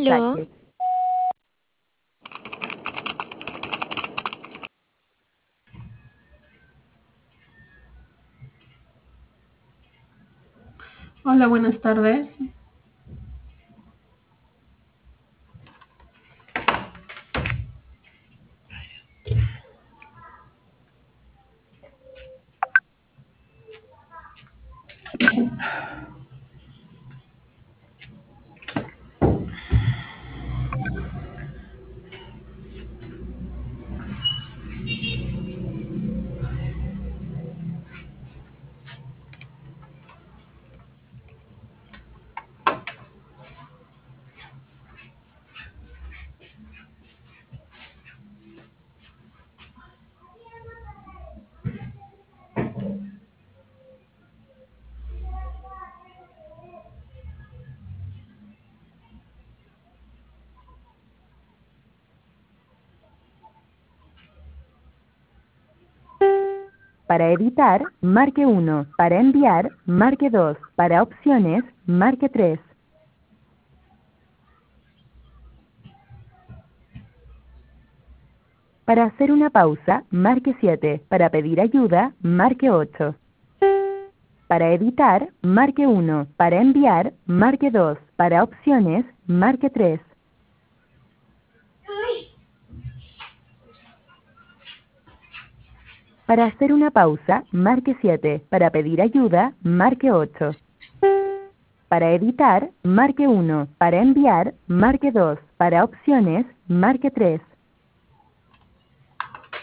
Aló, mensaje. Hola, buenas tardes. Para editar, marque 1. Para enviar, marque 2. Para opciones, marque 3. Para hacer una pausa, marque 7. Para pedir ayuda, marque 8. Para editar, marque 1. Para enviar, marque 2. Para opciones, marque 3. Para hacer una pausa, marque 7. Para pedir ayuda, marque 8. Para editar, marque 1. Para enviar, marque 2. Para opciones, marque 3.